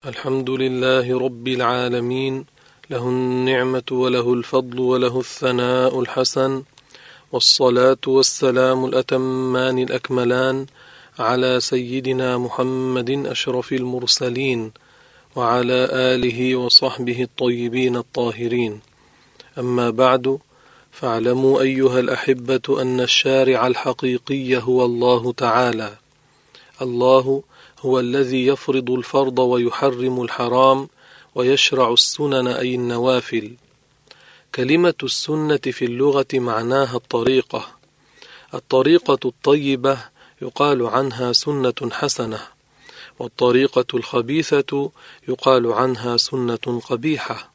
الحمد لله رب العالمين، له النعمة وله الفضل وله الثناء الحسن، والصلاة والسلام الأتمان الأكملان على سيدنا محمد أشرف المرسلين وعلى آله وصحبه الطيبين الطاهرين. أما بعد، فاعلموا أيها الأحبة أن الشارع الحقيقي هو الله تعالى. الله هو الذي يفرض الفرض ويحرم الحرام ويشرع السنن أي النوافل. كلمة السنة في اللغة معناها الطريقة. الطريقة الطيبة يقال عنها سنة حسنة، والطريقة الخبيثة يقال عنها سنة قبيحة.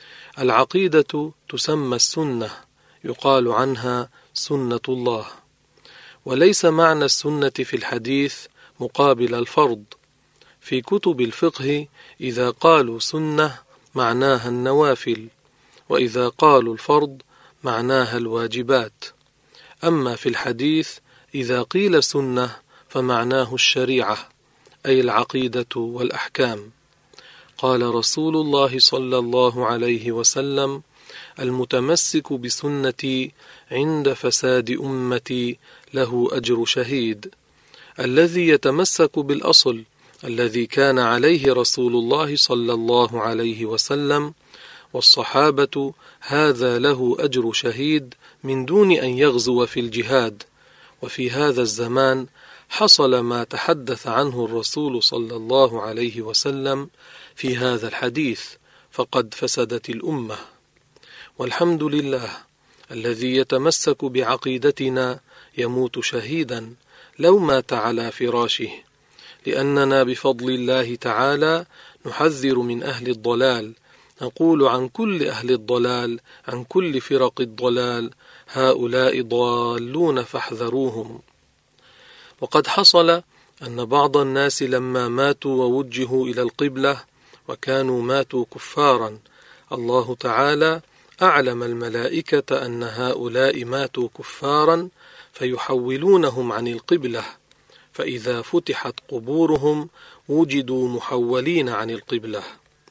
العقيدة تسمى السنة، يقال عنها سنة الله. وليس معنى السنة في الحديث مقابل الفرض. في كتب الفقه إذا قالوا سنة معناها النوافل، وإذا قالوا الفرض معناها الواجبات. أما في الحديث إذا قيل سنة فمعناه الشريعة، أي العقيدة والأحكام. قال رسول الله صلى الله عليه وسلم: المتمسك بسنتي عند فساد أمتي له أجر شهيد. الذي يتمسك بالأصل الذي كان عليه رسول الله صلى الله عليه وسلم والصحابة، هذا له أجر شهيد من دون أن يغزو في الجهاد. وفي هذا الزمان حصل ما تحدث عنه الرسول صلى الله عليه وسلم في هذا الحديث، فقد فسدت الأمة. والحمد لله الذي يتمسك بعقيدتنا يموت شهيدا لو مات على فراشه، لأننا بفضل الله تعالى نحذر من أهل الضلال، نقول عن كل أهل الضلال، عن كل فرق الضلال: هؤلاء ضالون فاحذروهم. وقد حصل أن بعض الناس لما ماتوا ووجهوا إلى القبلة وكانوا ماتوا كفارا، الله تعالى أعلم الملائكة أن هؤلاء ماتوا كفارا فيحولونهم عن القبلة، فإذا فتحت قبورهم وجدوا محولين عن القبلة.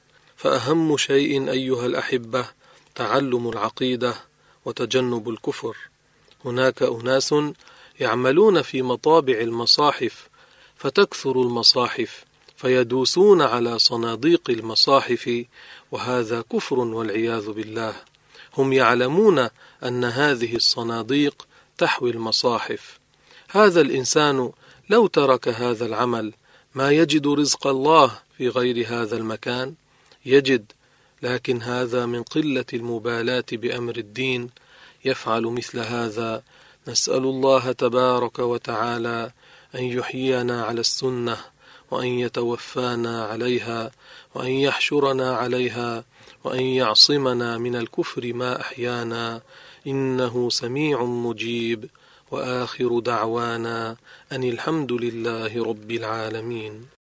فأهم شيء أيها الأحبة تعلم العقيدة وتجنب الكفر. هناك أناس يعملون في مطابع المصاحف فتكثر المصاحف فيدوسون على صناديق المصاحف، وهذا كفر والعياذ بالله. هم يعلمون أن هذه الصناديق تحوي المصاحف. هذا الإنسان لو ترك هذا العمل ما يجد رزق الله في غير هذا المكان؟ يجد، لكن هذا من قلة المبالاة بأمر الدين يفعل مثل هذا. نسأل الله تبارك وتعالى أن يحيينا على السنة، وأن يتوفانا عليها، وأن يحشرنا عليها، وأن يعصمنا من الكفر ما أحيانا، إنه سميع مجيب. وآخر دعوانا أن الحمد لله رب العالمين.